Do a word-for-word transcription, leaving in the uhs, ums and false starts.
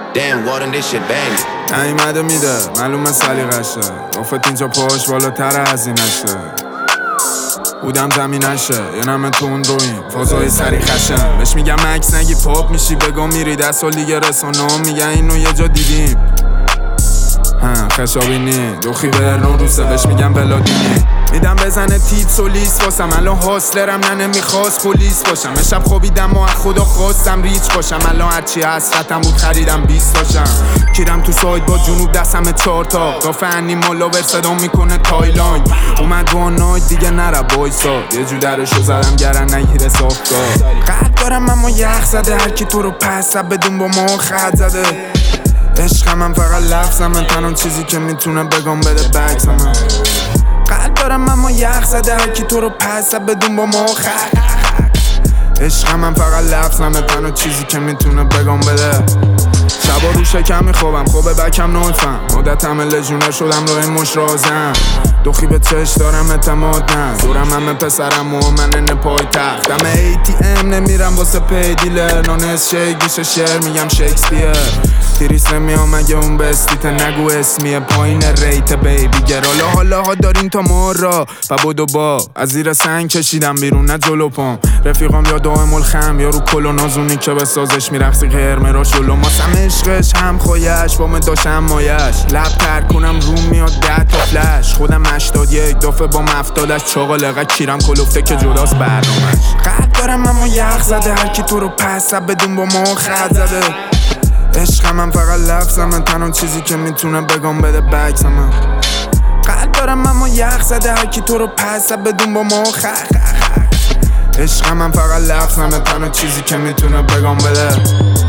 Damn, Warden, this shit bang. نیمده میده معلومه سلیقشه گفت اینجا پاش بالاتر از اینشه بودم زمینشه یه نمه تو اون رویم فضای سری خشم بهش میگم مکس نگی پاپ میشی بگو میری دست و لیگ رسانه میگن اینو یه جا دیدیم ها خشابینی دوخی برنو روسه بهش میگم بلادینی میدم بزنه تیت سولیس واسم الان حاصلرم نه نمیخواست پلیس باشم شب خوابیدم و از خدا خواستم ریچ باشم الان هرچی هست خطم بود خریدم بیست باشم کیرم تو ساید با جنوب دستم چهار تا گافه انی مالاور صدا میکنه تایلند اومد وان نایت دیگه نره بایسا یه جو درشو زدم گرن نگیره صافگاه قد دارم اما یخ زده هرکی تو رو پس بدون با ما خط زده عشقم من فقط لفظم من تنها چیزی که میتونه بگم بده بکسم من قلب دارم اما یخ زده هرکی تو رو پس بدون با ما خط عشقم من فقط لفظم من تنها چیزی که میتونه بگم بده شبا رو شکم میخوابم خوبه بکم نوفم مدت همه لجونه شدم روی مش رازم دوخی به چش دارم اعتماد نه دورم همه پسرم و من نه پای تختم ای تی ام نمیرم واسه پی دیلر نانس شیک گیشه شعر میگم شکسپیر تیریس نمیام اگه اون بستیت نگو اسمیه پایین ریت بیبی گرالا حالا ها دارین تا مارا و بودو با از زیر سنگ کشیدم بیرون نه جلو پام رفیقام یا دائم الخم یا رو کلو نازونی که به سازش میرخصی قرمه را شلو ماسم عشقش هم خویش با من داشتم مایش لب تر کنم روم میاد ده تا فلش خودم هشتاد یک دافه با مفتادش چاقالقه کیرم کلوفته که جداست برنامش قد دارم اما یخ زده هرکی تو رو پس بدون با ما خط زده عشقم من فقط لفظم من تنها چیزی که میتونه بگم بده بکسم من قلب دارم اما یخ زده هرکی تو رو پس بدون با ما خط عشقم من فقط لفظم من تنها چیزی که میتونه بگم بده